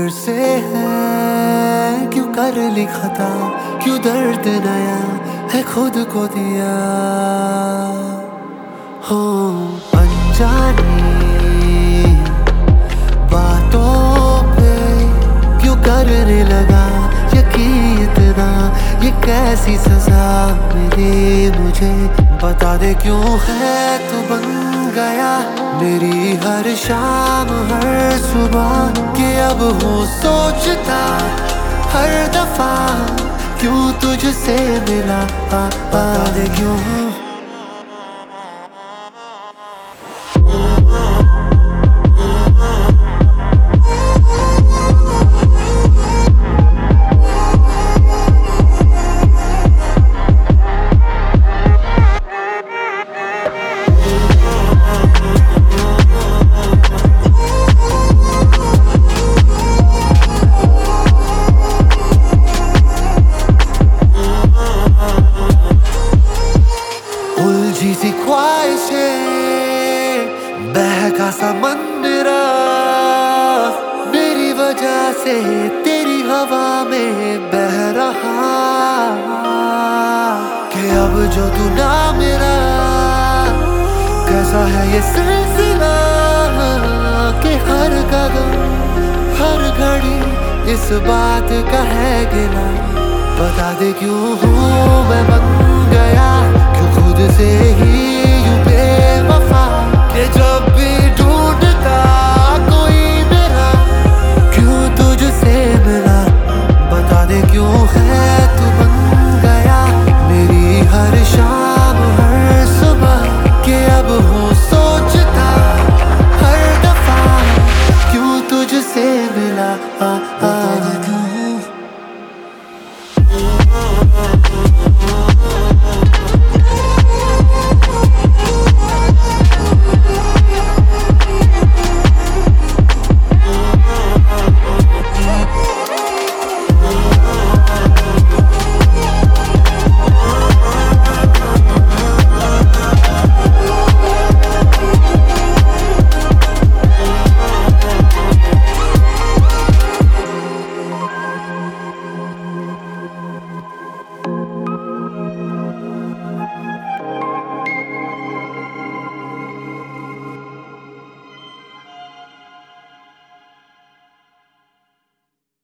से है क्यों कर ली खता, क्यों दर्द नया है खुद को दिया हो। अनजानी बातों पे क्यों करने लगा यकीन इतना, ये कैसी सजा मिली मुझे। बता दे क्यों है तू बन गया मेरी हर शाम हर सुबह, कि अब हूँ सोचता हर दफा क्यों तुझसे मिला। बता दे क्यों उलझी सी ख्वाहिशें बहका समंदरा, मेरी वजह से तेरी हवा में बह रहा, कि अब जो तू ना मेरा कैसा है ये सिलसिला, कि हर कदम हर घड़ी इस बात का है गिला। बता दे क्यों हूँ मैं बन गया, क्यों खुद से ही यूं बेवफा, कि जब भी ढूंढता